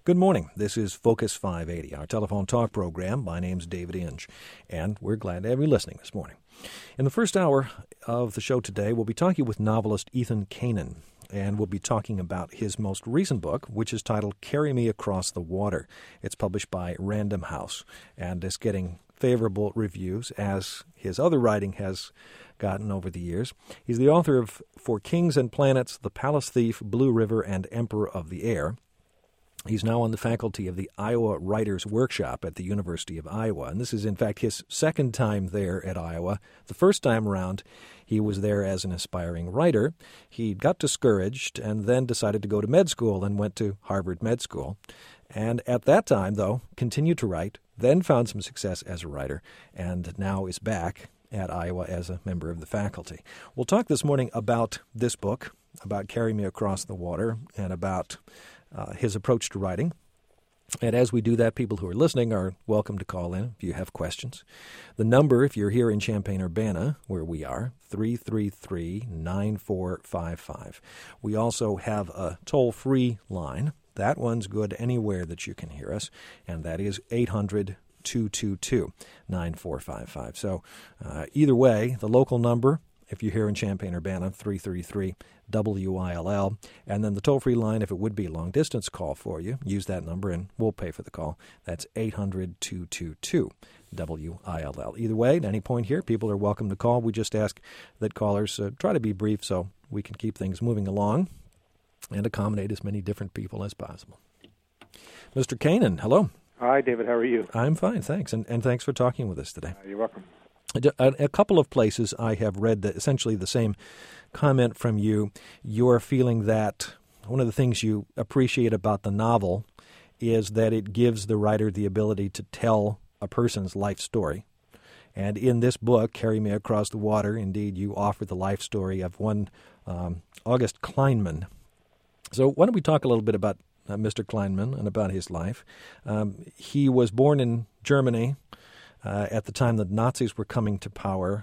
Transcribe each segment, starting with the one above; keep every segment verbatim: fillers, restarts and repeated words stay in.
Good morning. This is Focus five eighty, our telephone talk program. My name's David Inge, and we're glad to have you listening this morning. In the first hour of the show today, we'll be talking with novelist Ethan Kanin, and we'll be talking about his most recent book, which is titled Carry Me Across the Water. It's published by Random House, and is getting favorable reviews, as his other writing has gotten over the years. He's the author of For Kings and Planets, The Palace Thief, Blue River, and Emperor of the Air. He's now on the faculty of the Iowa Writers Workshop at the University of Iowa, and this is, in fact, his second time there at Iowa. The first time around, he was there as an aspiring writer. He got discouraged and then decided to go to med school and went to Harvard Med School. And at that time, though, continued to write, then found some success as a writer, and now is back at Iowa as a member of the faculty. We'll talk this morning about this book, about Carry Me Across the Water, and about Uh, his approach to writing. And as we do that, people who are listening are welcome to call in if you have questions. The number, if you're here in Champaign-Urbana, where we are, three three three, nine four five five. We also have a toll-free line. That one's good anywhere that you can hear us, and that is eight hundred, two two two, nine four five five. So uh, either way, the local number, if you're here in Champaign-Urbana, three three three, W I L L. And then the toll-free line, if it would be a long-distance call for you, use that number and we'll pay for the call. That's eight hundred, two two two, W I L L. Either way, at any point here, people are welcome to call. We just ask that callers uh, try to be brief so we can keep things moving along and accommodate as many different people as possible. Mister Kanin, hello. Hi, David. How are you? I'm fine, thanks. And, and thanks for talking with us today. Uh, you're welcome. A, a couple of places I have read that essentially the same comment from you. You're feeling that one of the things you appreciate about the novel is that it gives the writer the ability to tell a person's life story. And in this book, Carry Me Across the Water, indeed, you offer the life story of one um, August Kleinman. So why don't we talk a little bit about uh, Mister Kleinman and about his life. Um, he was born in Germany Uh, at the time the Nazis were coming to power,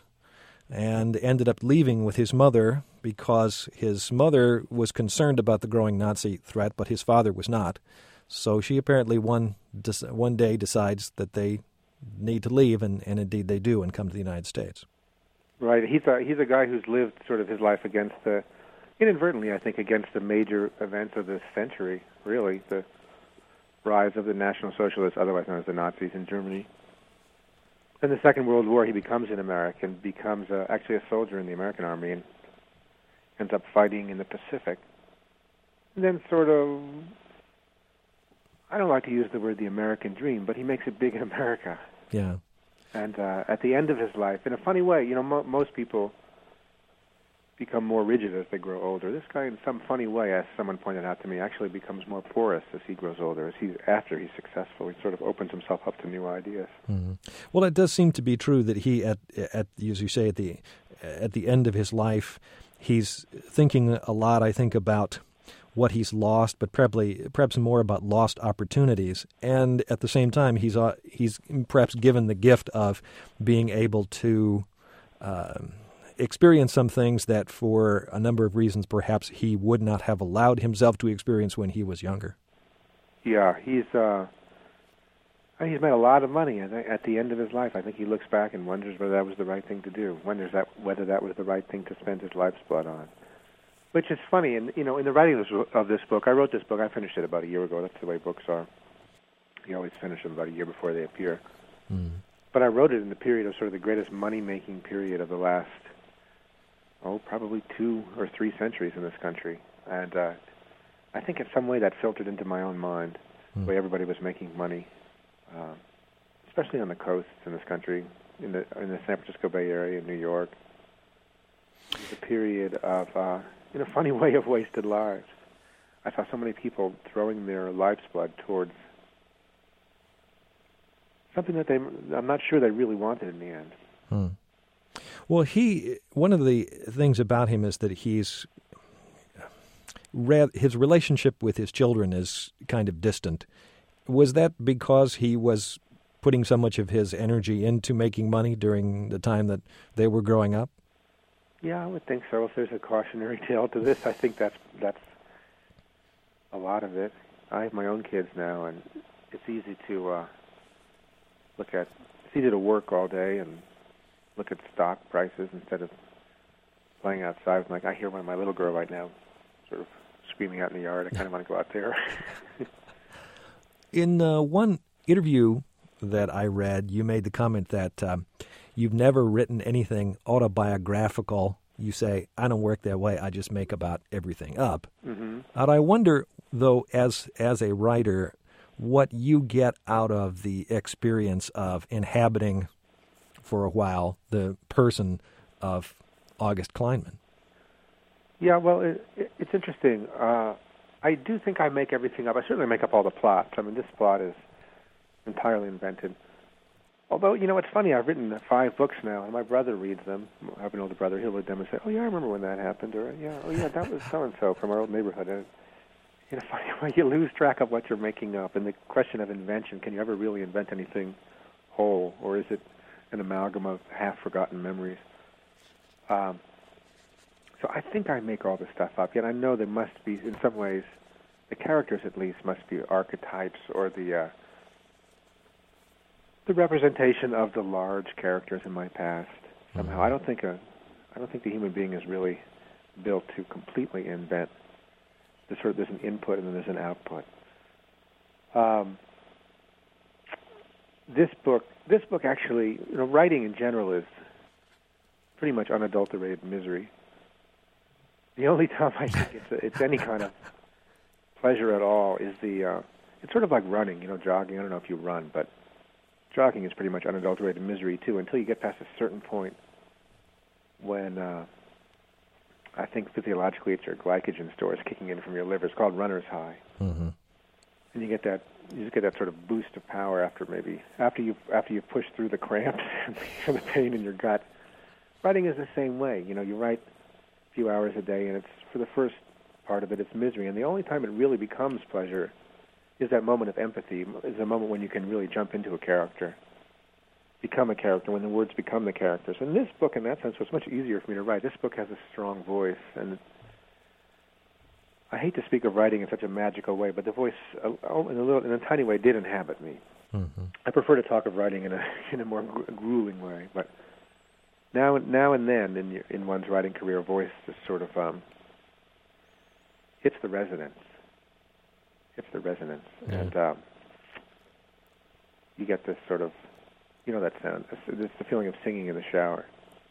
and ended up leaving with his mother because his mother was concerned about the growing Nazi threat, but his father was not. So she apparently one one day decides that they need to leave, and, and indeed they do, and come to the United States. Right. He's a, he's a guy who's lived sort of his life against the, inadvertently, I think, against the major events of this century, really, the rise of the National Socialists, otherwise known as the Nazis in Germany. In the Second World War, he becomes an American, becomes uh, actually a soldier in the American Army, and ends up fighting in the Pacific. And then sort of, I don't like to use the word the American dream, but he makes it big in America. Yeah. And uh, at the end of his life, in a funny way, you know, mo- most people become more rigid as they grow older. This guy, in some funny way, as someone pointed out to me, actually becomes more porous as he grows older. As he's after he's successful, he sort of opens himself up to new ideas. Mm-hmm. Well, it does seem to be true that he, at at as you say, at the at the end of his life, he's thinking a lot, I think, about what he's lost, but probably perhaps more about lost opportunities. And at the same time, he's uh, he's perhaps given the gift of being able to Uh, experience some things that for a number of reasons perhaps he would not have allowed himself to experience when he was younger. Yeah, he's uh, he's made a lot of money at the end of his life. I think he looks back and wonders whether that was the right thing to do, wonders that whether that was the right thing to spend his life's blood on. Which is funny, and you know, in the writing of this, of this book, I wrote this book, I finished it about a year ago. That's the way books are. You always finish them about a year before they appear. Mm. But I wrote it in the period of sort of the greatest money-making period of the last oh, probably two or three centuries in this country. And uh, I think in some way that filtered into my own mind, mm. the way everybody was making money, uh, especially on the coasts in this country, in the in the San Francisco Bay Area, New York. It was a period of, uh, in a funny way, of wasted lives. I saw so many people throwing their life's blood towards something that they, I'm not sure they really wanted in the end. Hmm. Well, he one of the things about him is that he's his relationship with his children is kind of distant. Was that because he was putting so much of his energy into making money during the time that they were growing up? Yeah, I would think so. If there's a cautionary tale to this, I think that's that's a lot of it. I have my own kids now, and it's easy to uh, look at. It's easy to work all day and look at stock prices instead of playing outside. Like I hear one of my little girl right now, sort of screaming out in the yard. I kind of want to go out there. In uh, one interview that I read, you made the comment that um, you've never written anything autobiographical. You say, I don't work that way. I just make about everything up. Mm-hmm. And I wonder, though, as as a writer, what you get out of the experience of inhabiting for a while the person of August Kleinman. Yeah, well, it, it, it's interesting. Uh, I do think I make everything up. I certainly make up all the plots. I mean, this plot is entirely invented. Although, you know, it's funny, I've written five books now, and my brother reads them. I have an older brother. He'll read them and say, oh, yeah, I remember when that happened, or, yeah, oh, yeah, that was so-and-so from our old neighborhood. And, you know, funny, you lose track of what you're making up. And the question of invention, can you ever really invent anything whole, or is it an amalgam of half-forgotten memories? Um, so I think I make all this stuff up, yet I know there must be, in some ways, the characters at least must be archetypes or the uh, the representation of the large characters in my past. Somehow, I don't think a, I don't think the human being is really built to completely invent. There's sort of there's an input and then there's an output. Um, this book, this book actually, you know, writing in general is pretty much unadulterated misery. The only time I think it's, a, it's any kind of pleasure at all is the, uh, it's sort of like running, you know, jogging. I don't know if you run, but jogging is pretty much unadulterated misery, too, until you get past a certain point when uh, I think physiologically it's your glycogen stores kicking in from your liver. It's called runner's high. Mm-hmm. And you get that, you just get that sort of boost of power after maybe, after you after you push through the cramps and the pain in your gut. Writing is the same way. You know, you write a few hours a day, and it's, for the first part of it, it's misery. And the only time it really becomes pleasure is that moment of empathy, is a moment when you can really jump into a character, become a character, when the words become the characters. And this book, in that sense, was much easier for me to write. This book has a strong voice, and I hate to speak of writing in such a magical way, but the voice, uh, in a little, in a tiny way, did inhabit me. Mm-hmm. I prefer to talk of writing in a in a more gru- grueling way, but now now and then in your, in one's writing career, voice just sort of um, hits the resonance. It's the resonance, yeah. and um, you get this sort of, you know, that sound. It's, it's the feeling of singing in the shower.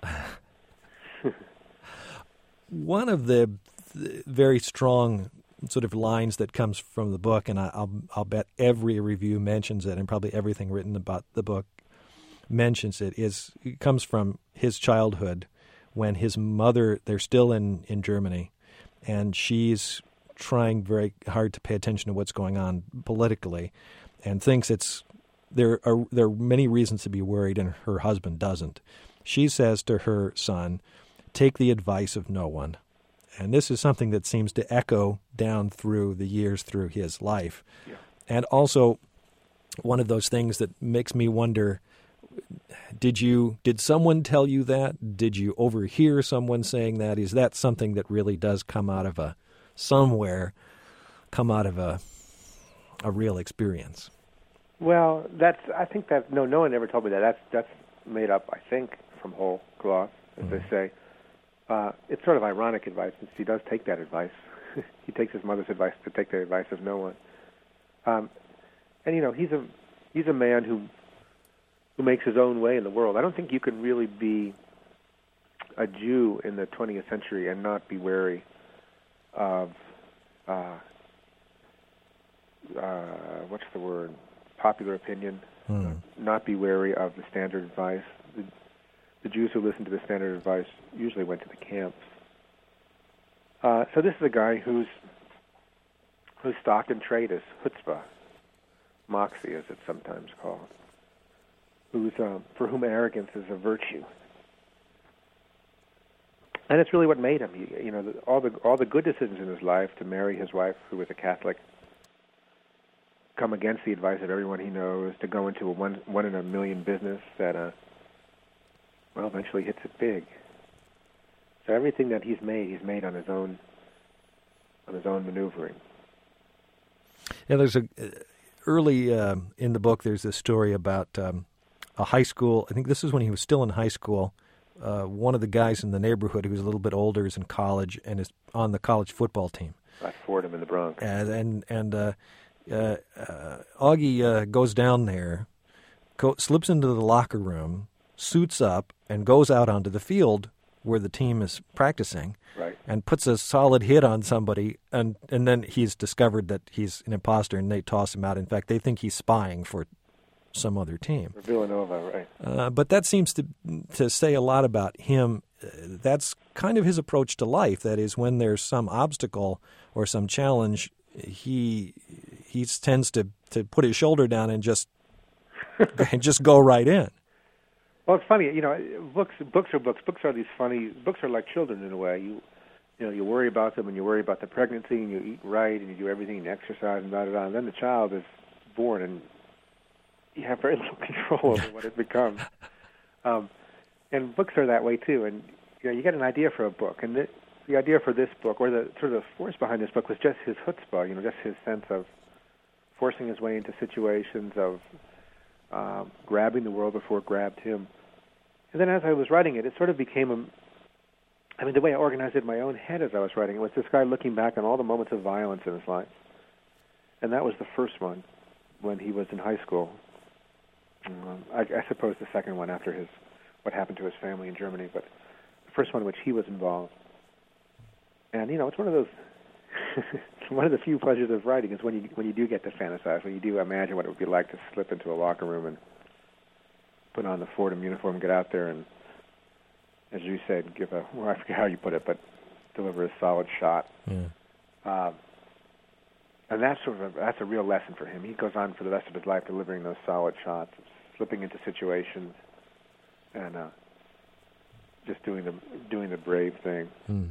One of the very strong sort of lines that comes from the book, and I, I'll I'll bet every review mentions it, and probably everything written about the book mentions it, is it comes from his childhood when his mother, they're still in, in Germany, and she's trying very hard to pay attention to what's going on politically, and thinks it's there are there are many reasons to be worried, and her husband doesn't. She says to her son, "Take the advice of no one." And this is something that seems to echo down through the years through his life. Yeah. And also one of those things that makes me wonder, did you did someone tell you that? Did you overhear someone saying that? Is that something that really does come out of a somewhere, come out of a a real experience? Well, that's I think that no no one ever told me that. That's that's made up, I think, from whole cloth, as mm-hmm. they say. Uh, it's sort of ironic advice, since he does take that advice. He takes his mother's advice to take the advice of no one. Um, and you know, he's a he's a man who who makes his own way in the world. I don't think you can really be a Jew in the twentieth century and not be wary of uh, uh, what's the word? Popular opinion. Hmm. Uh, not be wary of the standard advice. The, The Jews who listened to the standard advice usually went to the camps. Uh, so this is a guy whose whose stock and trade is chutzpah, moxie, as it's sometimes called, who's um, for whom arrogance is a virtue, and it's really what made him. He, you know, the, all the all the good decisions in his life, to marry his wife, who was a Catholic, come against the advice of everyone he knows, to go into a one one in a million business that. Uh, Well, eventually hits it big. So everything that he's made, he's made on his own, on his own maneuvering. Yeah, there's a early uh, in the book. There's this story about um, a high school. I think this is when he was still in high school. Uh, one of the guys in the neighborhood who's a little bit older is in college and is on the college football team. At Fordham in the Bronx. And and, and uh, uh, uh, Augie uh, goes down there, go, slips into the locker room, suits up, and goes out onto the field where the team is practicing. Right. And puts a solid hit on somebody, and, and then he's discovered that he's an imposter, and they toss him out. In fact, they think he's spying for some other team. For Villanova, right. Uh, but that seems to to say a lot about him. Uh, that's kind of his approach to life. That is, when there's some obstacle or some challenge, he he tends to, to put his shoulder down and just and just go right in. Well, it's funny, you know, books books are books. Books are these funny, books are like children in a way. You you know, you worry about them and you worry about the pregnancy and you eat right and you do everything and exercise and da da da. And then the child is born and you have very little control over what it becomes. Um, and books are that way too. And you know, you get an idea for a book. And the, the idea for this book, or the sort of the force behind this book, was just his chutzpah, you know, just his sense of forcing his way into situations, of Um, grabbing the world before it grabbed him. And then as I was writing it, it sort of became a, I mean, the way I organized it in my own head as I was writing it was this guy looking back on all the moments of violence in his life. And that was the first one, when he was in high school. Um, I, I suppose the second one after his, what happened to his family in Germany, but the first one in which he was involved. And, you know, it's one of those, one of the few pleasures of writing is when you when you do get to fantasize, when you do imagine what it would be like to slip into a locker room and put on the Fordham uniform, get out there and, as you said, give a, well, I forget how you put it, but deliver a solid shot. Yeah. Uh, and that's sort of a, that's a real lesson for him. He goes on for the rest of his life delivering those solid shots, slipping into situations, and uh, just doing the doing the brave thing. Hmm.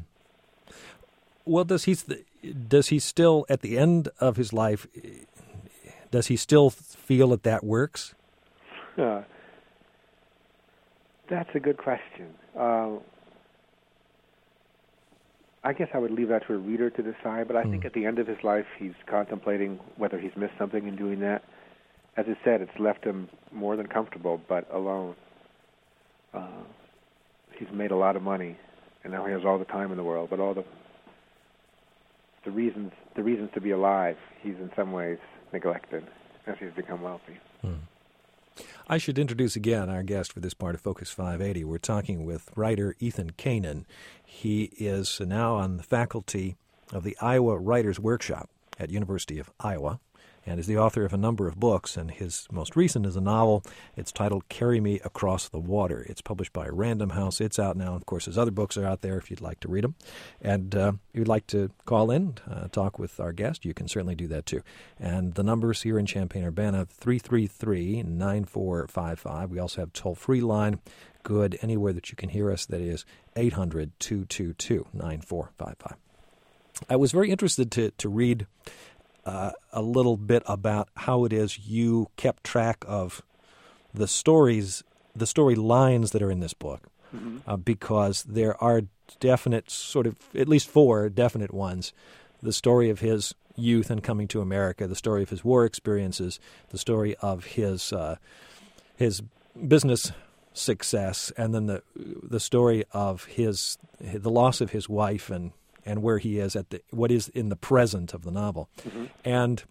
Well, does he does he still, at the end of his life, does he still feel that that works? Uh, that's a good question. Uh, I guess I would leave that to a reader to decide, but I mm. think at the end of his life, he's contemplating whether he's missed something in doing that. As I said, it's left him more than comfortable, but alone. Uh, he's made a lot of money, and now he has all the time in the world, but all the the reasons the reasons to be alive, he's in some ways neglected as he's become wealthy. Hmm. I should introduce again our guest for this part of Focus five eighty. We're talking with writer Ethan Kanin. He is now on the faculty of the Iowa Writers Workshop at University of Iowa, and is the author of a number of books, and his most recent is a novel. It's titled Carry Me Across the Water. It's published by Random House. It's out now. Of course, his other books are out there if you'd like to read them. And uh, if you'd like to call in, uh, talk with our guest, you can certainly do that too. And the numbers here in Champaign-Urbana, three three three, nine four five five. We also have a toll-free line, good anywhere that you can hear us, that is eight hundred, two two two, nine four five five. I was very interested to, to read Uh, a little bit about how it is you kept track of the stories, the story lines that are in this book, mm-hmm. uh, because there are definite sort of, at least four definite ones. The story of his youth and coming to America, the story of his war experiences, the story of his uh, his business success, and then the the story of his the loss of his wife and. and where he is at the what is in the present of the novel. Mm-hmm. And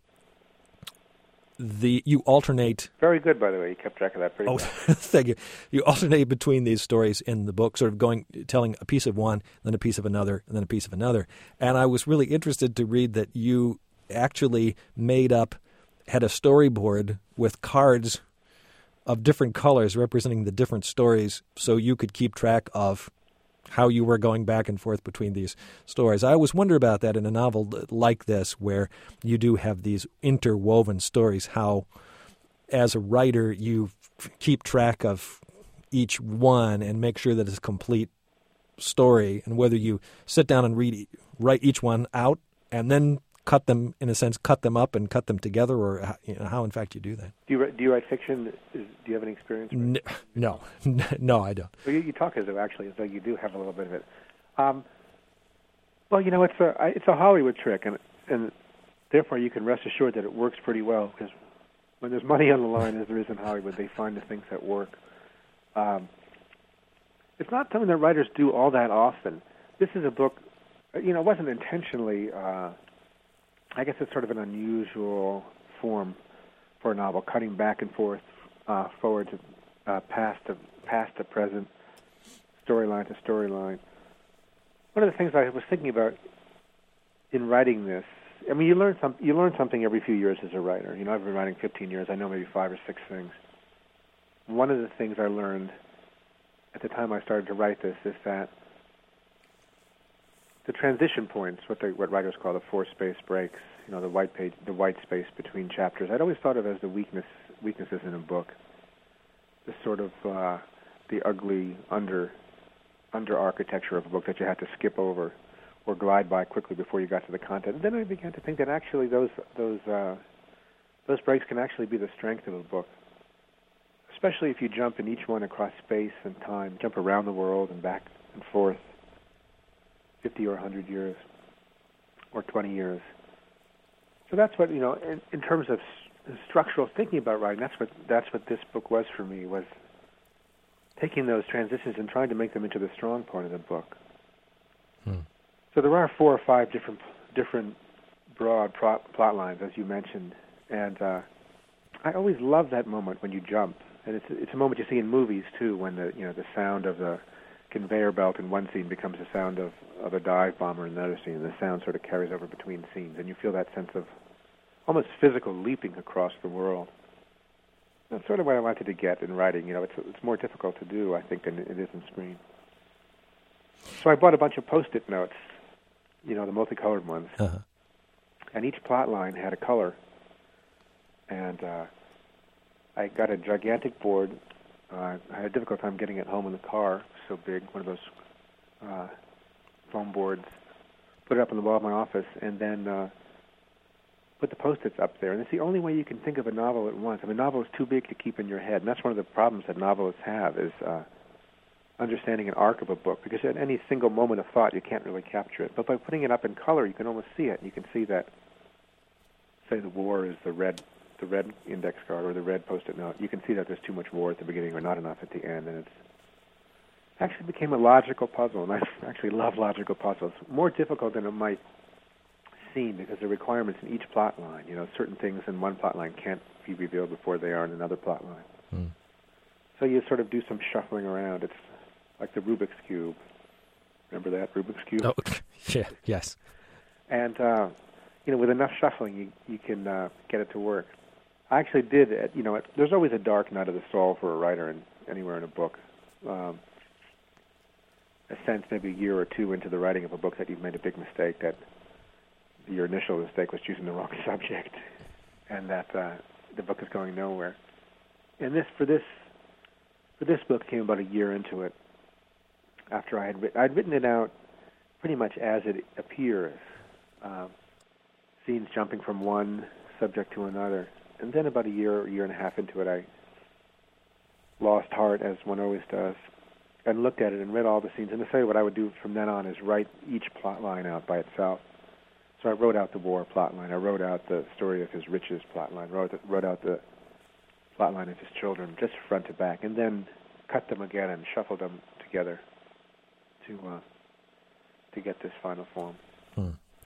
the you alternate... Very good, by the way. You kept track of that pretty oh, well. Thank you. You alternate between these stories in the book, sort of going, telling a piece of one, then a piece of another, and then a piece of another. And I was really interested to read that you actually made up, had a storyboard with cards of different colors representing the different stories so you could keep track of how you were going back and forth between these stories. I always wonder about that in a novel like this, where you do have these interwoven stories, how as a writer you f- keep track of each one and make sure that it's a complete story, and whether you sit down and read, write each one out and then cut them, in a sense, cut them up and cut them together, or how, you know, how in fact you do that. Do you, do you write fiction? Is, do you have any experience? No, no, no, I don't. Well, you, you talk as though actually as though you do have a little bit of it. Um, well, you know, it's a it's a Hollywood trick, and and therefore, you can rest assured that it works pretty well, because when there's money on the line, as there is in Hollywood, they find the things that work. Um, it's not something that writers do all that often. This is a book, you know, it wasn't intentionally, uh, I guess it's sort of an unusual form for a novel, cutting back and forth, uh, forward to uh, past to past to present, storyline to storyline. One of the things I was thinking about in writing this, I mean, you learn some, you learn something every few years as a writer. You know, I've been writing fifteen years. I know maybe five or six things. One of the things I learned at the time I started to write this is that the transition points, what they, what writers call the four space breaks, you know, the white page, the white space between chapters, I'd always thought of as the weakness weaknesses in a book, the sort of uh, the ugly under under architecture of a book that you had to skip over or glide by quickly before you got to the content. And then I began to think that actually those those uh, those breaks can actually be the strength of a book, especially if you jump in each one across space and time, jump around the world and back and forth, fifty or one hundred years, or twenty years. So that's what, you know, in, in terms of s- structural thinking about writing, that's what that's what this book was for me, was taking those transitions and trying to make them into the strong part of the book. Hmm. So there are four or five different different broad pro- plot lines, as you mentioned, and uh, I always love that moment when you jump, and it's it's a moment you see in movies too, when the you know the sound of the conveyor belt in one scene becomes the sound of, of a dive bomber in another scene, and the sound sort of carries over between scenes, and you feel that sense of almost physical leaping across the world. That's sort of what I wanted to get in writing. You know, it's it's more difficult to do, I think, than it is in screen. So I bought a bunch of Post-it notes, you know, the multicolored ones, uh-huh. and each plot line had a color. And uh, I got a gigantic board. Uh, I had a difficult time getting it home in the car, so big, one of those uh, foam boards. Put it up on the wall of my office, and then uh, put the Post-its up there. And it's the only way you can think of a novel at once. I mean, a novel is too big to keep in your head, and that's one of the problems that novelists have, is uh, understanding an arc of a book, because at any single moment of thought, you can't really capture it. But by putting it up in color, you can almost see it. You can see that, say, the war is the red the red index card or the red Post-it note. You can see that there's too much war at the beginning or not enough at the end, and it's actually became a logical puzzle, and I actually love logical puzzles. More difficult than it might seem, because the requirements in each plot line, you know, certain things in one plot line can't be revealed before they are in another plot line. Hmm. So you sort of do some shuffling around. It's like the Rubik's Cube. Remember that, Rubik's Cube? Oh, yeah, yes. And, uh, you know, with enough shuffling, you, you can uh, get it to work. I actually did, it, you know, it, there's always a dark night of the soul for a writer in, anywhere in a book. Um, a sense maybe a year or two into the writing of a book that you've made a big mistake, that your initial mistake was choosing the wrong subject, and that uh, the book is going nowhere. And this, for this, for this book came about a year into it, after I had written, I'd written it out pretty much as it appears, uh, scenes jumping from one subject to another. And then about a year, year and a half into it, I lost heart, as one always does, and looked at it and read all the scenes. And to say what I would do from then on is write each plot line out by itself. So I wrote out the war plot line. I wrote out the story of his riches plot line. Wrote, wrote out the plot line of his children, just front to back, and then cut them again and shuffled them together to uh, to get this final form. Hmm.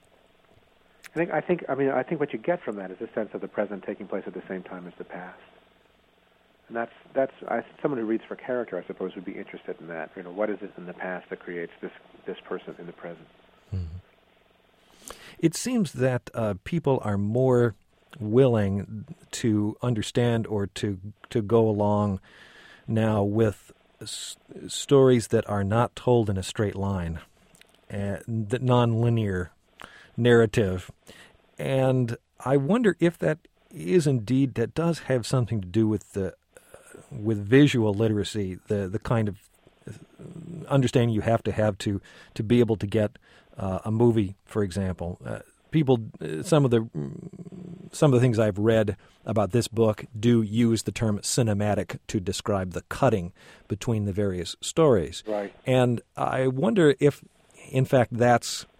I think, I think, I mean, I think what you get from that is a sense of the present taking place at the same time as the past, and that's that's I, someone who reads for character, I suppose, would be interested in that. You know, what is it in the past that creates this this person in the present? Mm-hmm. It seems that uh, people are more willing to understand or to to go along now with s- stories that are not told in a straight line, and the non-linear narrative. And I wonder if that is indeed, that does have something to do with the uh, with visual literacy, the the kind of understanding you have to have to to be able to get uh, a movie, for example. Uh, people, some of the some of the things I've read about this book do use the term cinematic to describe the cutting between the various stories. Right. And I wonder if, in fact, that's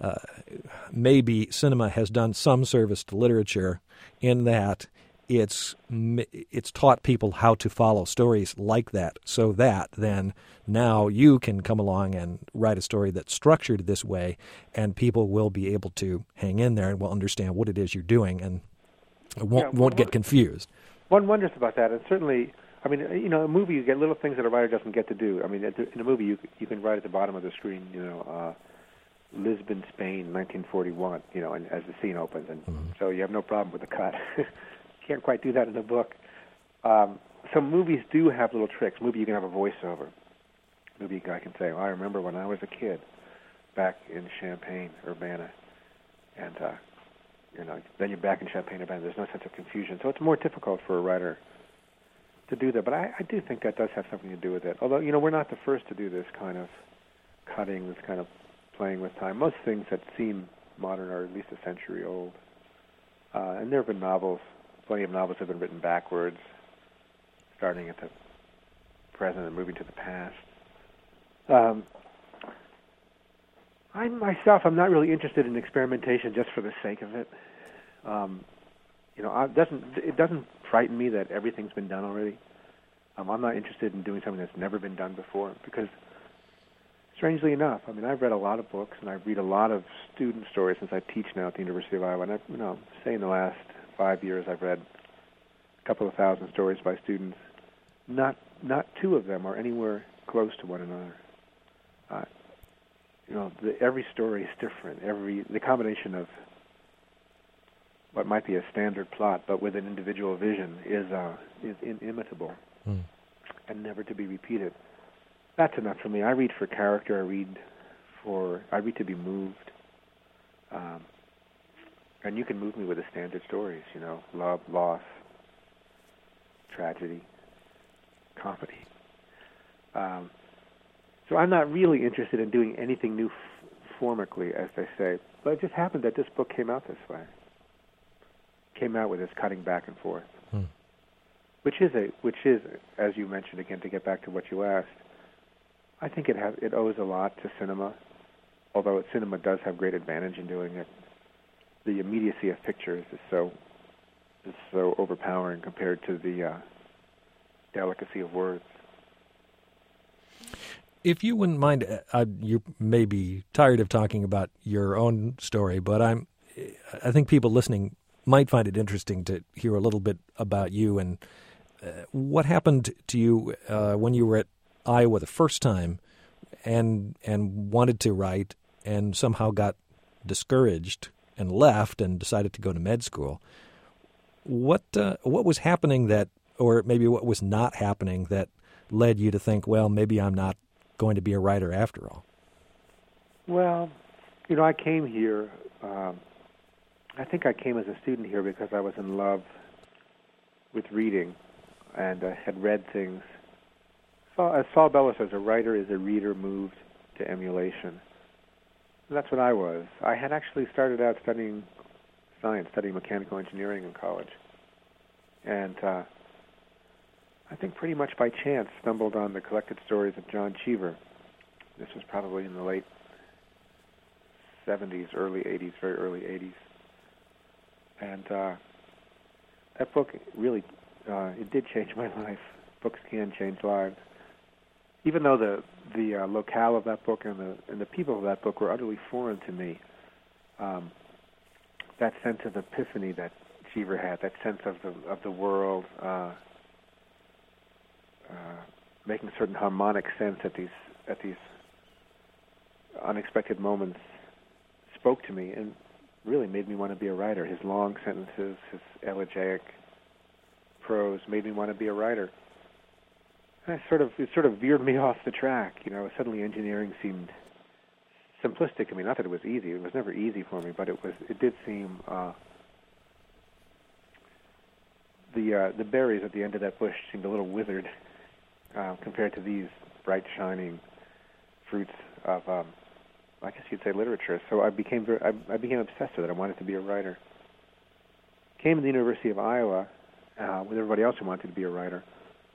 uh, maybe cinema has done some service to literature in that it's it's taught people how to follow stories like that, so that then now you can come along and write a story that's structured this way, and people will be able to hang in there and will understand what it is you're doing and won't, yeah, won't get confused. One wonders about that, and certainly, I mean, you know, a movie, you get little things that a writer doesn't get to do. I mean, in a movie, you you can write at the bottom of the screen, you know, uh, Lisbon, Spain, nineteen forty-one, you know, and as the scene opens, and mm-hmm. so you have no problem with the cut. Can't quite do that in a book. Um, some movies do have little tricks. Movie, you can have a voiceover. Movie, I can say, well, I remember when I was a kid back in Champaign, Urbana, and uh, you know, then you're back in Champaign, Urbana. There's no sense of confusion, so it's more difficult for a writer to do that. But I, I do think that does have something to do with it. Although, you know, we're not the first to do this kind of cutting, this kind of playing with time. Most things that seem modern are at least a century old, uh, and there have been novels. Plenty of novels have been written backwards, starting at the present and moving to the past. Um, I myself, I'm not really interested in experimentation just for the sake of it. Um, you know, it doesn't it doesn't frighten me that everything's been done already. Um, I'm not interested in doing something that's never been done before because, strangely enough, I mean, I've read a lot of books and I read a lot of student stories since I teach now at the University of Iowa. And I, you know, say in the last five years, I've read a couple of thousand stories by students. Not not two of them are anywhere close to one another. Uh, you know, the, every story is different. Every the combination of what might be a standard plot, but with an individual vision, is uh, is inimitable mm. and never to be repeated. That's enough for me. I read for character. I read for I read to be moved. Um, And you can move me with the standard stories, you know, love, loss, tragedy, comedy. Um, so I'm not really interested in doing anything new f- formically, as they say. But it just happened that this book came out this way. Came out with this cutting back and forth, hmm. which is a which is, as you mentioned again, to get back to what you asked. I think it has it owes a lot to cinema, although cinema does have great advantage in doing it. The immediacy of pictures is so is so overpowering compared to the uh, delicacy of words. If you wouldn't mind, uh, you may be tired of talking about your own story, but I'm I think people listening might find it interesting to hear a little bit about you and uh, what happened to you uh, when you were at Iowa the first time and and wanted to write and somehow got discouraged and left and decided to go to med school. What uh, what was happening that, or maybe what was not happening that led you to think, well, maybe I'm not going to be a writer after all? Well, you know, I came here, um, I think I came as a student here because I was in love with reading and uh, had read things. Saul, as Saul Bellow says, a writer is a reader moved to emulation. That's what I was. I had actually started out studying science, studying mechanical engineering in college. And uh, I think pretty much by chance stumbled on the collected stories of John Cheever. This was probably in the late seventies, early eighties, very early eighties. And uh, that book really, uh, it did change my life. Books can change lives. Even though the the uh, locale of that book and the and the people of that book were utterly foreign to me, um, that sense of epiphany that Cheever had, that sense of the of the world uh, uh, making certain harmonic sense at these at these unexpected moments, spoke to me and really made me want to be a writer. His long sentences, his elegiac prose made me want to be a writer. I sort of it sort of veered me off the track. You know, suddenly engineering seemed simplistic to me. Not that it was easy; it was never easy for me, but it was. It did seem uh, the uh, the berries at the end of that bush seemed a little withered uh, compared to these bright, shining fruits of, um, I guess you'd say, literature. So I became very, I, I became obsessed with it. I wanted to be a writer. Came to the University of Iowa uh, with everybody else who wanted to be a writer.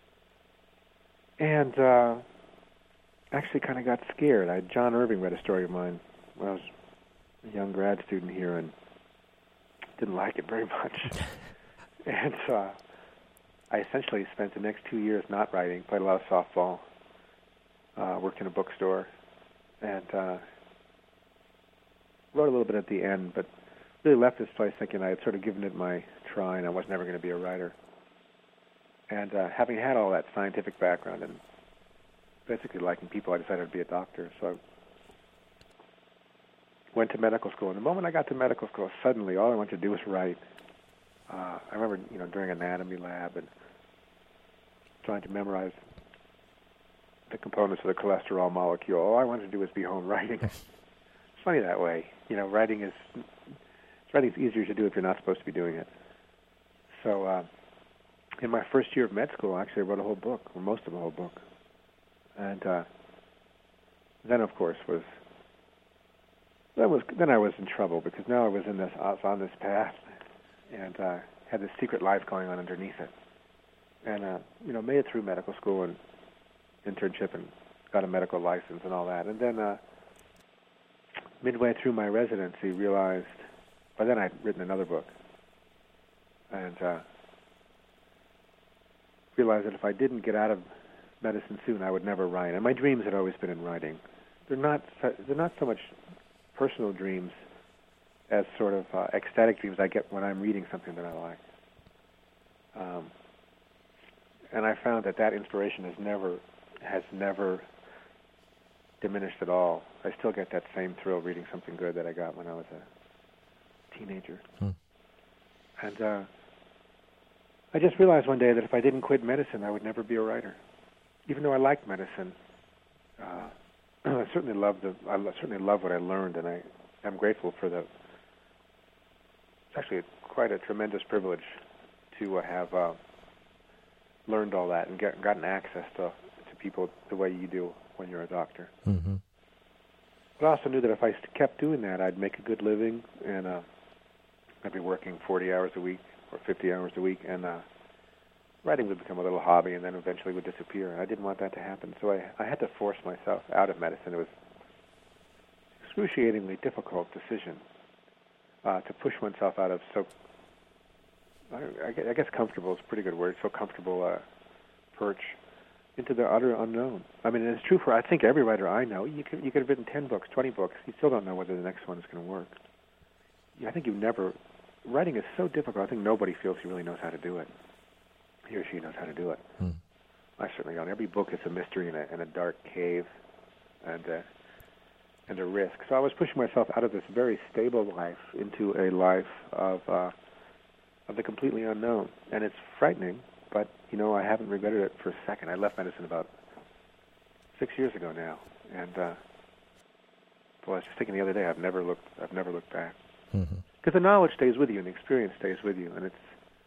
And uh, actually kind of got scared. I, John Irving read a story of mine when I was a young grad student here and didn't like it very much. and uh, I essentially spent the next two years not writing, played a lot of softball, uh, worked in a bookstore, and uh, wrote a little bit at the end, but really left this place thinking I had sort of given it my try and I was never going to be a writer. And uh, having had all that scientific background and basically liking people, I decided to be a doctor. So I went to medical school. And the moment I got to medical school, suddenly all I wanted to do was write. Uh, I remember, you know, during anatomy lab and trying to memorize the components of the cholesterol molecule. All I wanted to do was be home writing. It's funny that way. You know, writing is writing is easier to do if you're not supposed to be doing it. So uh, in my first year of med school, actually, I wrote a whole book, or most of a whole book. And uh, then, of course, was that was then I was in trouble because now I was in this I was on this path and uh, had this secret life going on underneath it. And uh, you know, made it through medical school and internship and got a medical license and all that. And then uh, midway through my residency, realized by then I'd written another book, and uh, realized that if I didn't get out of medicine soon, I would never write. And my dreams had always been in writing. They're not so, they're not so much personal dreams as sort of uh, ecstatic dreams I get when I'm reading something that I like. Um, and I found that that inspiration has never has never diminished at all. I still get that same thrill reading something good that I got when I was a teenager. Hmm. And uh, I just realized one day that if I didn't quit medicine, I would never be a writer. Even though I liked medicine, uh, I certainly loved the. I certainly love what I learned, and I am grateful for the. It's actually quite a tremendous privilege to uh, have uh, learned all that and get, gotten access to to people the way you do when you're a doctor. Mm-hmm. But I also knew that if I kept doing that, I'd make a good living, and uh, I'd be working forty hours a week or fifty hours a week, and uh, writing would become a little hobby and then eventually would disappear. And I didn't want that to happen, so I, I had to force myself out of medicine. It was an excruciatingly difficult decision uh, to push oneself out of so, I, I guess comfortable is a pretty good word, so comfortable uh, perch into the utter unknown. I mean, it's true for, I think, every writer I know. You could, you could have written ten books, twenty books. You still don't know whether the next one is going to work. I think you never, writing is so difficult. I think nobody feels he really knows how to do it. He or she knows how to do it. Hmm. I certainly don't. Every book is a mystery and a, and a dark cave and a, and a risk. So I was pushing myself out of this very stable life into a life of uh, of the completely unknown. And it's frightening, but, you know, I haven't regretted it for a second. I left medicine about six years ago now. And, uh, well, I was just thinking the other day, I've never looked, I've never looked back. Because mm-hmm. the knowledge stays with you and the experience stays with you. And it's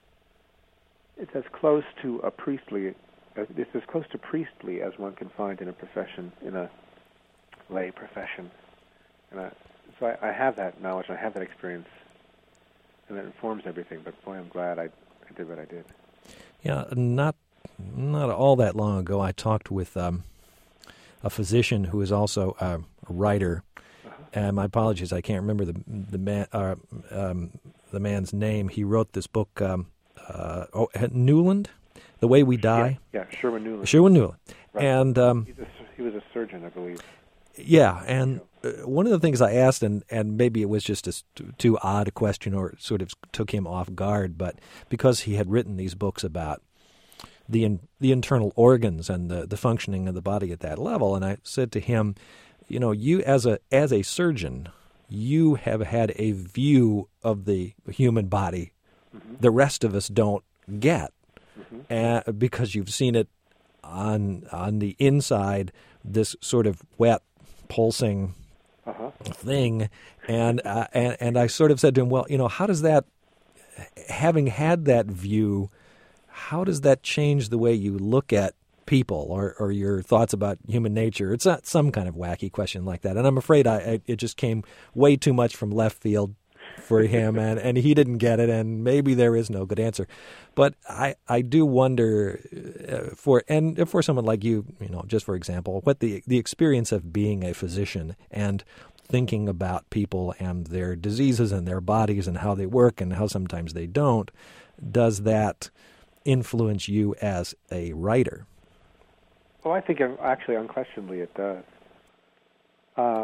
It's as close to a priestly, it's as close to priestly as one can find in a profession, in a lay profession. And I, so I, I have that knowledge, I have that experience, and it informs everything. But boy, I'm glad I, I did what I did. Yeah, not not all that long ago, I talked with um, a physician who is also uh, a writer. Uh-huh. And my apologies, I can't remember the the man uh, um, the man's name. He wrote this book. Um, Uh, oh, Newland, The Way We Die. Yeah, yeah Sherwin Newland. Sherwin Newland. Right. And um, a, he was a surgeon, I believe. Yeah, and uh, one of the things I asked, and, and maybe it was just a st- too odd a question or sort of took him off guard, but because he had written these books about the in, the internal organs and the, the functioning of the body at that level, and I said to him, you know, you as a as a surgeon, you have had a view of the human body mm-hmm. the rest of us don't get, mm-hmm. uh, because you've seen it on on the inside, this sort of wet, pulsing uh-huh. thing, and, uh, and and I sort of said to him, well, you know, how does that, having had that view, how does that change the way you look at people or, or your thoughts about human nature? It's not some kind of wacky question like that, and I'm afraid I, I it just came way too much from left field for him, and, and he didn't get it, and maybe there is no good answer. But I, I do wonder uh, for and for someone like you, you know, just for example, what the the experience of being a physician and thinking about people and their diseases and their bodies and how they work and how sometimes they don't, does that influence you as a writer? Well, I think actually, unquestionably, it does. Uh,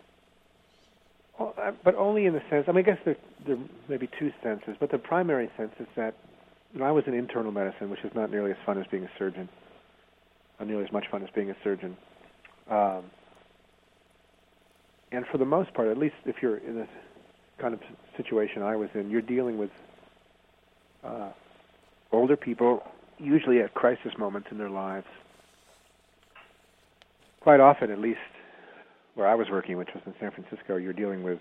but only in the sense, I mean, I guess there, there may be two senses, but the primary sense is that, you know, I was in internal medicine, which is not nearly as fun as being a surgeon, not nearly as much fun as being a surgeon. Um, and for the most part, at least if you're in the kind of situation I was in, you're dealing with uh, older people, usually at crisis moments in their lives. Quite often, at least where I was working, which was in San Francisco, you're dealing with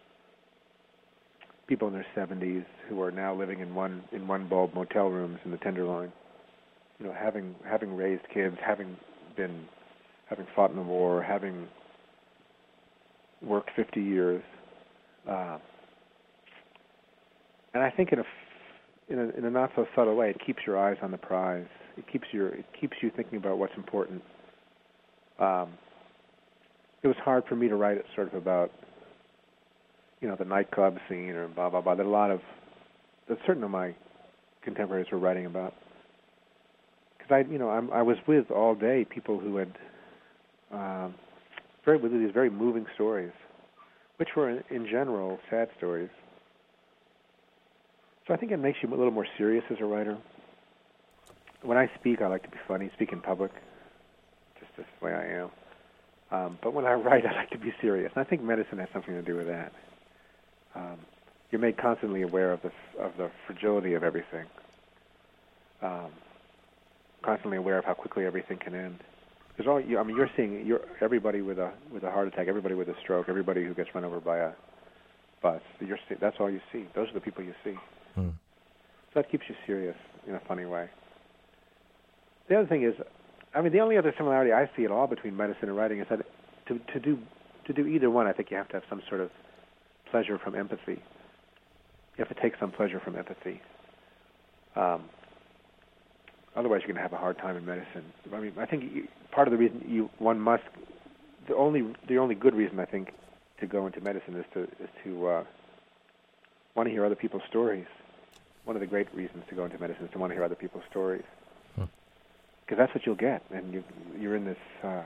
people in their seventies who are now living in one in one bulb motel rooms in the Tenderloin. You know, having having raised kids, having been having fought in the war, having worked fifty years, uh, and I think in a in a in a not so subtle way, it keeps your eyes on the prize. It keeps your it keeps you thinking about what's important. Um, it was hard for me to write it sort of about, you know, the nightclub scene or blah, blah, blah, that a lot of, that certain of my contemporaries were writing about. Because I, you know, I'm, I was with all day people who had, um, very, with these very moving stories, which were in, in general sad stories. So I think it makes you a little more serious as a writer. When I speak, I like to be funny, speak in public. Just the way I am. Um, but when I write, I like to be serious. And I think medicine has something to do with that. Um, you're made constantly aware of the of the fragility of everything. Um, constantly aware of how quickly everything can end. Because all you, I mean, you're seeing you're everybody with a with a heart attack, everybody with a stroke, everybody who gets run over by a bus. You're that's all you see. Those are the people you see. Hmm. So that keeps you serious in a funny way. The other thing is, I mean, the only other similarity I see at all between medicine and writing is that to, to do to do either one, I think you have to have some sort of pleasure from empathy. You have to take some pleasure from empathy. Um, otherwise, you're going to have a hard time in medicine. I mean, I think you, part of the reason you one must the only the only good reason I think to go into medicine is to is to uh, want to hear other people's stories. One of the great reasons to go into medicine is to want to hear other people's stories. Because that's what you'll get, and you, you're in this uh,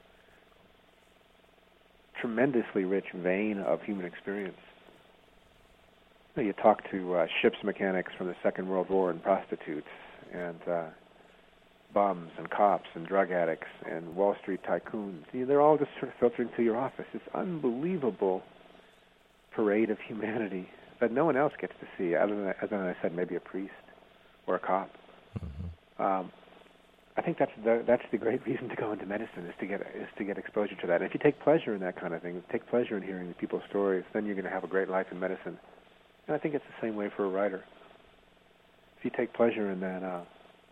tremendously rich vein of human experience. You know, you talk to uh, ship's mechanics from the Second World War and prostitutes, and uh, bums and cops and drug addicts and Wall Street tycoons. You know, they're all just sort of filtering through your office. This unbelievable parade of humanity that no one else gets to see, other than, other than I said, maybe a priest or a cop. Mm-hmm. Um, I think that's the that's the great reason to go into medicine is to get is to get exposure to that. And if you take pleasure in that kind of thing, take pleasure in hearing people's stories, then you're going to have a great life in medicine. And I think it's the same way for a writer. If you take pleasure in that uh,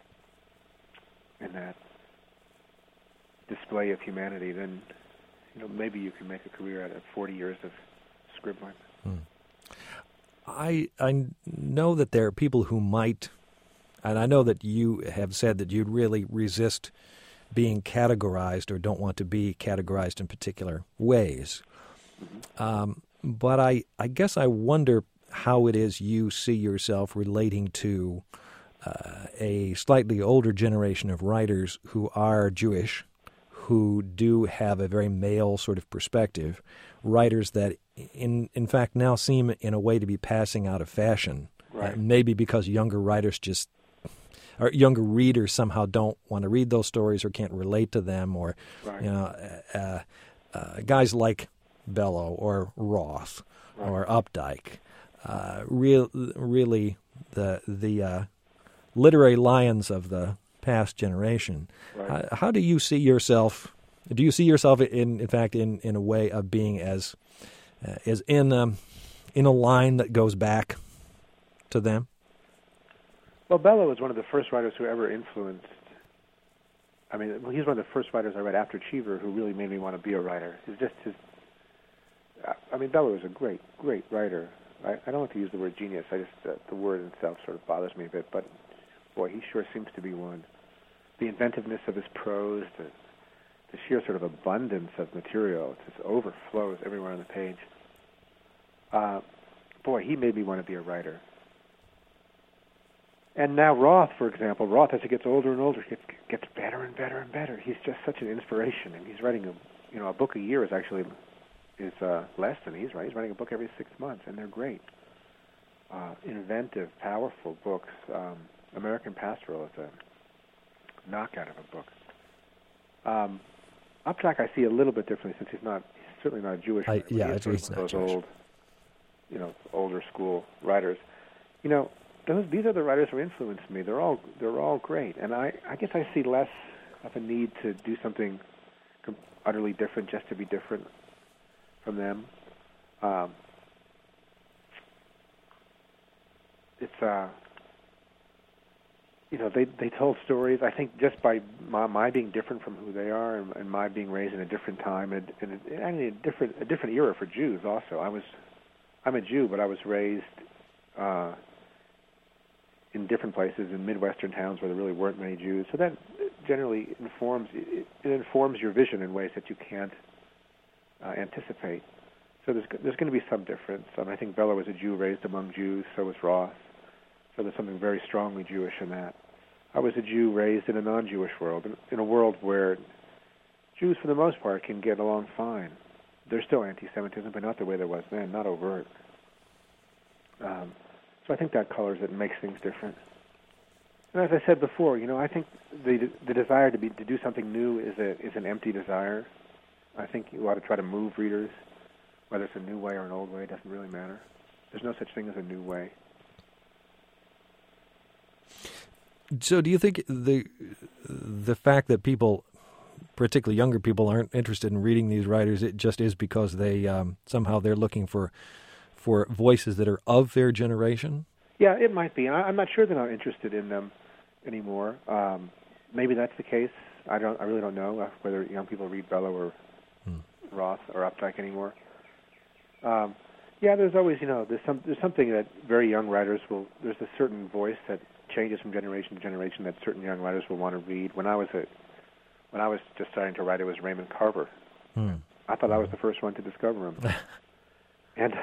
in that display of humanity, then you know maybe you can make a career out of forty years of scribbling. Hmm. I I know that there are people who might. And I know that you have said that you'd really resist being categorized or don't want to be categorized in particular ways. Mm-hmm. Um, but I, I guess I wonder how it is you see yourself relating to uh, a slightly older generation of writers who are Jewish, who do have a very male sort of perspective, writers that in in fact now seem in a way to be passing out of fashion, right. uh, maybe because younger writers just or younger readers somehow don't want to read those stories or can't relate to them, or right. you know, uh, uh, guys like Bellow or Roth right. or Updike, uh, real, really the the uh, literary lions of the past generation. Right. Uh, how do you see yourself? Do you see yourself in, in fact, in, in a way of being as uh, as in um, in a line that goes back to them? Well, Bellow was one of the first writers who ever influenced. I mean, he's one of the first writers I read after Cheever who really made me want to be a writer. It's just his. I mean, Bellow is a great, great writer. I, I don't like to use the word genius. I just uh, the word itself sort of bothers me a bit. But boy, he sure seems to be one. The inventiveness of his prose, the, the sheer sort of abundance of material. It just overflows everywhere on the page. Uh, boy, he made me want to be a writer. And now Roth, for example, Roth, as he gets older and older, gets gets better and better and better. He's just such an inspiration, and he's writing a, you know, a book a year is actually is uh, less than he's writing. He's writing a book every six months, and they're great, uh, inventive, powerful books. Um, American Pastoral is a knockout of a book. Um, Updike I see a little bit differently since he's not, he's certainly not a Jewish I, writer. yeah, he's he's one not of those Jewish. old, you know, older school writers. You know, those these are the writers who influenced me. They're all they're all great, and I, I guess I see less of a need to do something com- utterly different just to be different from them. Um, it's uh, you know, they they told stories. I think just by my, my being different from who they are, and, and my being raised in a different time, and, and, and a different a different era for Jews. Also, I was I'm a Jew, but I was raised uh, in different places in Midwestern towns where there really weren't many Jews. So that generally informs it, it informs your vision in ways that you can't uh, anticipate. So there's there's going to be some difference. I mean, I think Bellow was a Jew raised among Jews. So was Roth. So there's something very strongly Jewish in that. I was a Jew raised in a non-Jewish world, in, in a world where Jews, for the most part, can get along fine. There's still anti-Semitism, but not the way there was then, not overt. Um, so I think that colors it and makes things different. And as I said before, you know, I think the the desire to be to do something new is a is an empty desire. I think you ought to try to move readers, whether it's a new way or an old way. It doesn't really matter. There's no such thing as a new way. So do you think the the fact that people, particularly younger people, aren't interested in reading these writers, it just is because they um, somehow they're looking for for voices that are of their generation? Yeah, it might be. I, I'm not sure they're not interested in them anymore. Um, maybe that's the case. I don't. I really don't know whether young people read Bellow or hmm. Roth or Updike anymore. Um, yeah, there's always, you know, there's some there's something that very young writers will. There's a certain voice that changes from generation to generation that certain young writers will want to read. When I was a, when I was just starting to write, it was Raymond Carver. Hmm. I thought I was the first one to discover him, and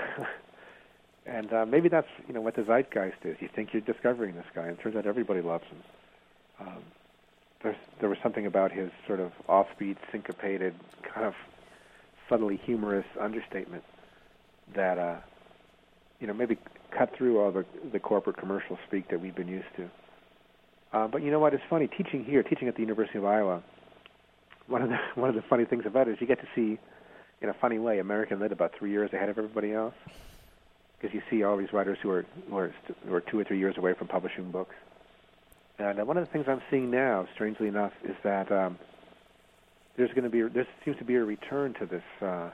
and uh, maybe that's, you know, what the zeitgeist is. You think you're discovering this guy, and it turns out everybody loves him. Um, there's, there was something about his sort of offbeat, syncopated, kind of subtly humorous understatement that uh, you know, maybe cut through all the the corporate commercial speak that we've been used to. Uh, but you know what? It's funny, teaching here, teaching at the University of Iowa. One of the one of the funny things about it is you get to see, in a funny way, American Lit about three years ahead of everybody else, because you see all these writers who are who are, who are two or three years away from publishing books. And uh, one of the things I'm seeing now, strangely enough, is that um, there's going to be there seems to be a return to this uh,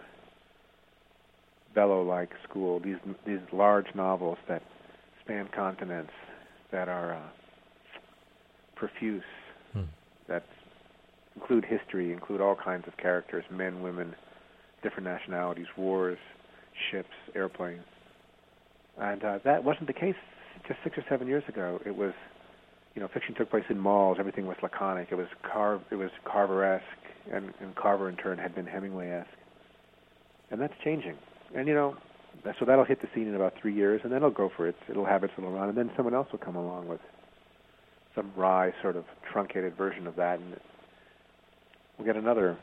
Bellow-like school. These these large novels that span continents, that are uh, profuse, hmm. that include history, include all kinds of characters, men, women, different nationalities, wars, ships, airplanes. And uh, that wasn't the case just six or seven years ago. It was, you know, fiction took place in malls. Everything was laconic. It was Car- it was Carver-esque, and, and Carver in turn had been Hemingway-esque. And that's changing. And, you know, so that'll hit the scene in about three years, and then it'll go for it. It'll have its little run, and then someone else will come along with some wry, sort of truncated version of that, and we'll get another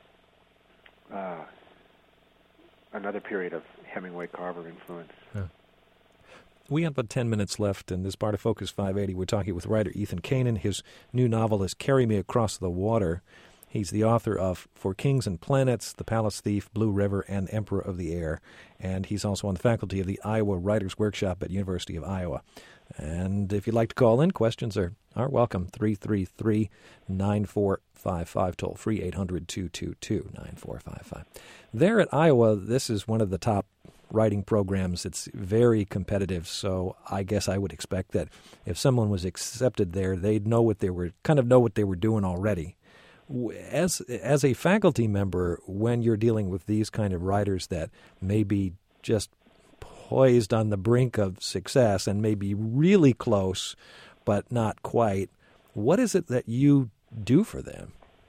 uh, another period of Hemingway-Carver influence. Yeah. We have about ten minutes left in this part of Focus five eighty. We're talking with writer Ethan Canin. His new novel is Carry Me Across the Water. He's the author of For Kings and Planets, The Palace Thief, Blue River, and Emperor of the Air. And he's also on the faculty of the Iowa Writers Workshop at University of Iowa. And if you'd like to call in, questions are, are welcome. three three three, nine four five five, toll free, eight hundred, two two two, nine four five five. There at Iowa, this is one of the top writing programs. It's very competitive, so I guess I would expect that if someone was accepted there, they'd know what they were, kind of know what they were doing already. As as a faculty member, when you're dealing with these kind of writers that may be just poised on the brink of success and may be really close, but not quite, what is it that you do for them?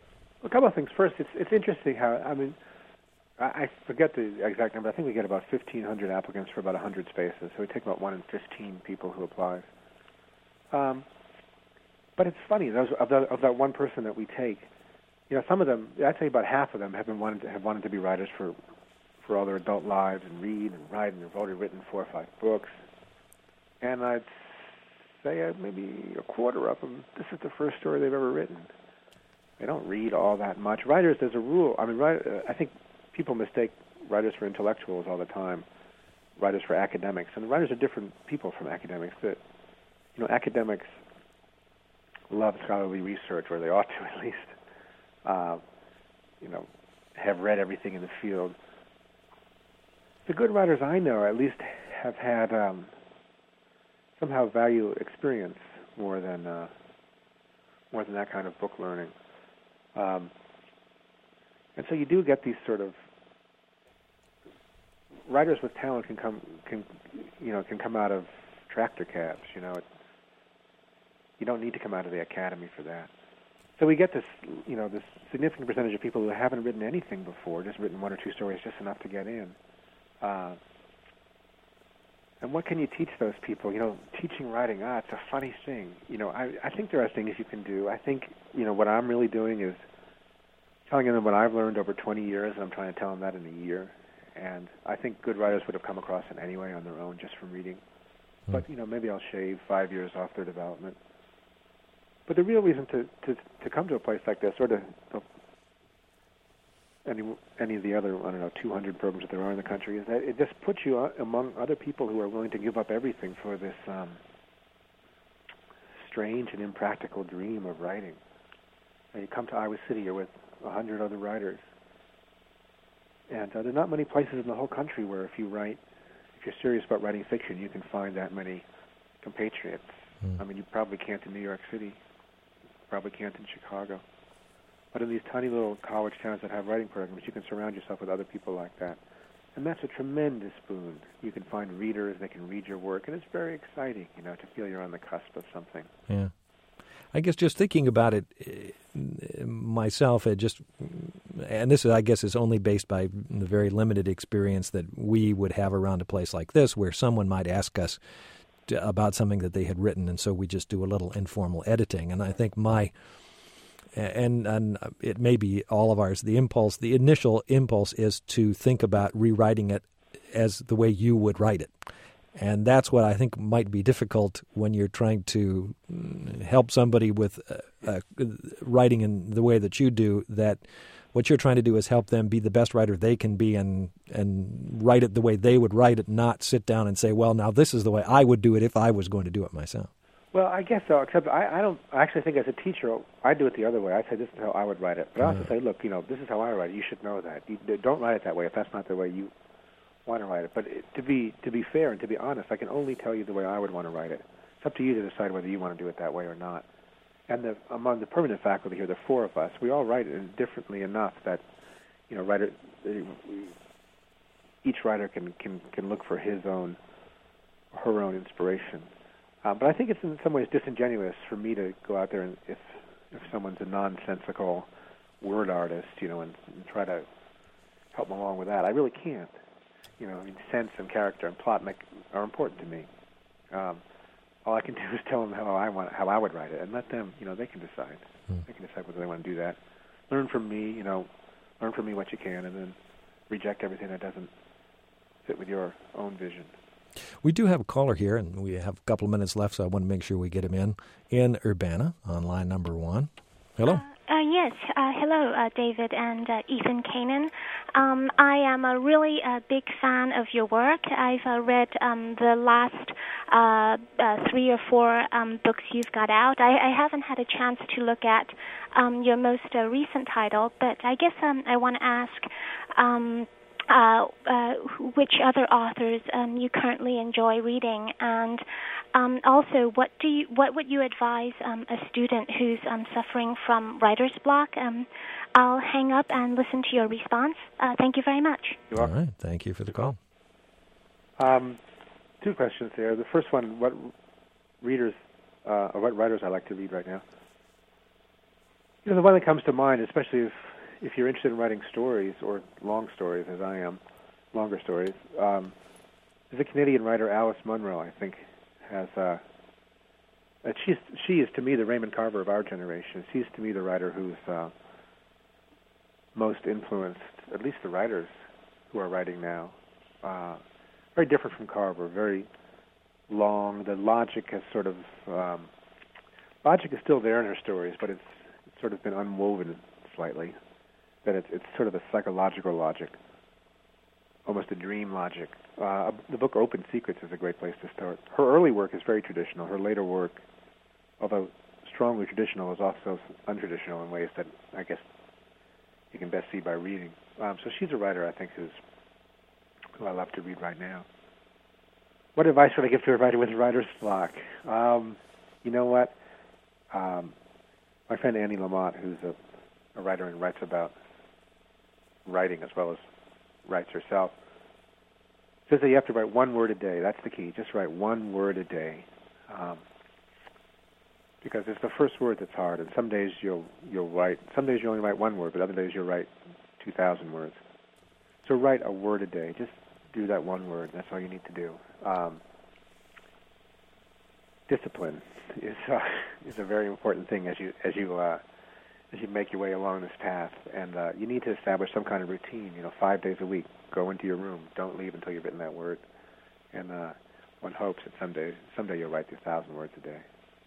A couple of things. First, it's it's interesting how, I mean, I, I forget the exact number. I think we get about fifteen hundred applicants for about one hundred spaces, so we take about one in fifteen people who apply. Um, but it's funny, those of, the, of that one person that we take, you know, some of them, I'd say about half of them have been wanted to, have wanted to be writers for, for all their adult lives and read and write, and they've already written four or five books. And I'd say uh, maybe a quarter of them, this is the first story they've ever written. They don't read all that much. Writers, there's a rule. I mean, write, uh, I think people mistake writers for intellectuals all the time, writers for academics. And the writers are different people from academics. That, you know, academics love scholarly research, or they ought to at least, uh, you know, have read everything in the field. The good writers I know at least have had um, somehow value experience more than uh, more than that kind of book learning. Um, and so you do get these sort of writers with talent can come can you know can come out of tractor cabs. You know, it, you don't need to come out of the academy for that. So we get this you know this significant percentage of people who haven't written anything before, just written one or two stories, just enough to get in. Uh, and what can you teach those people? You know, teaching writing, ah, it's a funny thing. You know, I, I think there are things you can do. I think, you know, what I'm really doing is telling them what I've learned over twenty years, and I'm trying to tell them that in a year. And I think good writers would have come across it anyway on their own just from reading. Mm. But, you know, maybe I'll shave five years off their development. But the real reason to, to, to come to a place like this, or to uh, any any of the other, I don't know, two hundred programs that there are in the country, is that it just puts you among other people who are willing to give up everything for this um, strange and impractical dream of writing. And you come to Iowa City, you're with a hundred other writers. And uh, there are not many places in the whole country where if you write, if you're serious about writing fiction, you can find that many compatriots. Mm. I mean, you probably can't in New York City. You probably can't in Chicago. But in these tiny little college towns that have writing programs, you can surround yourself with other people like that. And that's a tremendous boon. You can find readers, they can read your work, and it's very exciting, you know, to feel you're on the cusp of something. Yeah. I guess just thinking about it uh, myself, it just, and this, is, I guess, is only based by the very limited experience that we would have around a place like this, where someone might ask us to, about something that they had written, and so we just do a little informal editing. And I think my... And, and it may be all of ours, the impulse, the initial impulse is to think about rewriting it as the way you would write it. And that's what I think might be difficult when you're trying to help somebody with uh, uh, writing in the way that you do, that what you're trying to do is help them be the best writer they can be and and write it the way they would write it, not sit down and say, well, now this is the way I would do it if I was going to do it myself. Well, I guess so, except I, I don't I actually think as a teacher, I do it the other way. I say this is how I would write it. But I also say, look, you know, this is how I write it. You should know that. You, don't write it that way if that's not the way you want to write it. But it, to be to be fair and to be honest, I can only tell you the way I would want to write it. It's up to you to decide whether you want to do it that way or not. And the, among the permanent faculty here, there are four of us. We all write it differently enough that, you know, writer, each writer can, can, can look for his own, her own inspiration. Uh, but I think it's in some ways disingenuous for me to go out there and if if someone's a nonsensical word artist, you know, and, and try to help them along with that. I really can't. You know, I mean, sense and character and plot make, are important to me. Um, all I can do is tell them how I want, how I would write it, and let them, you know, they can decide. Hmm. They can decide whether they want to do that. Learn from me, you know, learn from me what you can, and then reject everything that doesn't fit with your own vision. We do have a caller here, and we have a couple of minutes left, so I want to make sure we get him in. In Urbana, on line number one. Hello. Uh, uh, yes. Uh, hello, uh, David and uh, Ethan Kanan. Um, I am a really uh, big fan of your work. I've uh, read um, the last uh, uh, three or four um, books you've got out. I, I haven't had a chance to look at um, your most uh, recent title, but I guess um, I want to ask... Um, Uh, uh, which other authors um, you currently enjoy reading, and um, also what do you, what would you advise um, a student who's um, suffering from writer's block? Um, I'll hang up and listen to your response. Uh, thank you very much. You're welcome. All right, thank you for the call. Um, two questions there. The first one: what readers uh, or what writers I like to read right now? You know, the one that comes to mind, especially if if you're interested in writing stories or long stories, as I am, longer stories, um, there's a Canadian writer, Alice Munro, I think, has uh, uh, she's she is to me the Raymond Carver of our generation. She's to me the writer who's uh, most influenced, at least the writers who are writing now. Uh, very different from Carver, very long. The logic has sort of um, logic is still there in her stories, but it's, it's sort of been unwoven slightly. That it's, it's sort of a psychological logic, almost a dream logic. Uh, the book Open Secrets is a great place to start. Her early work is very traditional. Her later work, although strongly traditional, is also untraditional in ways that I guess you can best see by reading. Um, so she's a writer, I think, who's who I love to read right now. What advice would I give to a writer with writer's block? Um, you know what? Um, my friend Annie Lamott, who's a, a writer and writes about writing as well as writes herself, says that you have to write one word a day. That's the key. Just write one word a day, um, because it's the first word that's hard. And some days you'll you'll write. Some days you only write one word, but other days you'll write two thousand words. So write a word a day. Just do that one word. That's all you need to do. Um, discipline is uh, is a very important thing as you as you uh, as you make your way along this path, and uh, you need to establish some kind of routine. You know, five days a week. Go into your room. Don't leave until you've written that word. And uh, one hopes that someday someday you'll write two thousand words a day.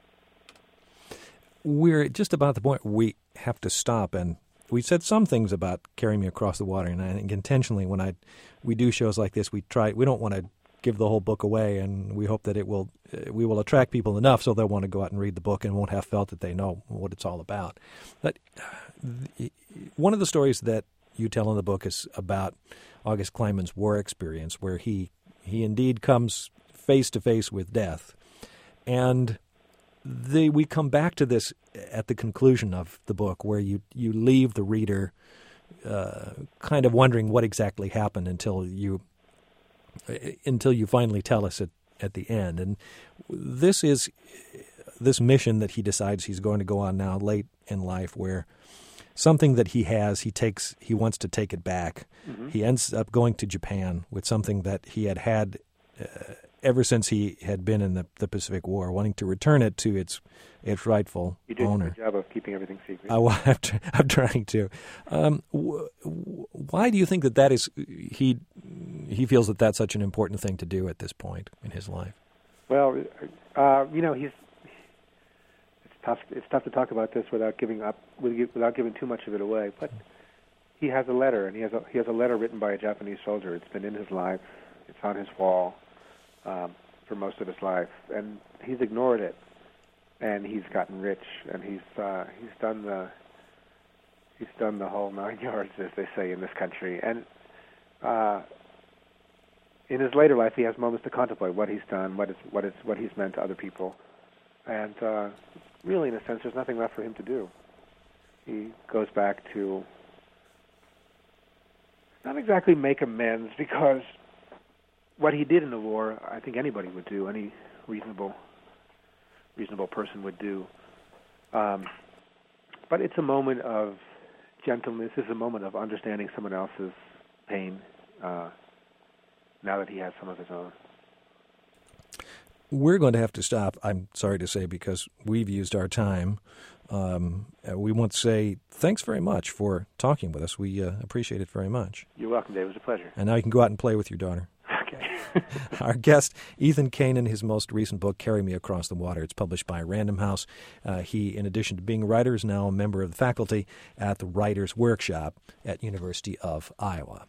We're just about the point we have to stop, and we said some things about Carry Me Across the Water, and I think intentionally when I we do shows like this, we try. We don't want to give the whole book away, and we hope that it will uh, we will attract people enough so they'll want to go out and read the book and won't have felt that they know what it's all about. But uh, one of the stories that you tell in the book is about August Kleinman's war experience, where he he indeed comes face to face with death, and the, we come back to this at the conclusion of the book, where you you leave the reader uh, kind of wondering what exactly happened until you until you finally tell us at, at the end. And this is this mission that he decides he's going to go on now late in life, where something that he has, he takes, he wants to take it back. Mm-hmm. He ends up going to Japan with something that he had had uh, ever since he had been in the, the Pacific War, wanting to return it to its its rightful you did owner. a good job of keeping everything secret. I, I'm, tr- I'm trying to. Um, wh- why do you think that that is? He he feels that that's such an important thing to do at this point in his life. Well, uh, you know, he's it's tough. It's tough to talk about this without giving up, without giving too much of it away. But he has a letter, and he has a he has a letter written by a Japanese soldier. It's been in his life. It's on his wall um, for most of his life, and he's ignored it. And he's gotten rich, and he's uh, he's done the he's done the whole nine yards, as they say in this country. And uh, in his later life, he has moments to contemplate what he's done, what is what is what he's meant to other people. And uh, really, in a sense, there's nothing left for him to do. He goes back to not exactly make amends, because what he did in the war, I think anybody would do, any reasonable. reasonable person would do. Um, but it's a moment of gentleness. It's a moment of understanding someone else's pain uh, now that he has some of his own. We're going to have to stop, I'm sorry to say, because we've used our time. Um, we want to say thanks very much for talking with us. We uh, appreciate it very much. You're welcome, Dave. It was a pleasure. And now you can go out and play with your daughter. Our guest, Ethan Kanin, his most recent book, Carry Me Across the Water. It's published by Random House. Uh, he, in addition to being a writer, is now a member of the faculty at the Writers' Workshop at University of Iowa.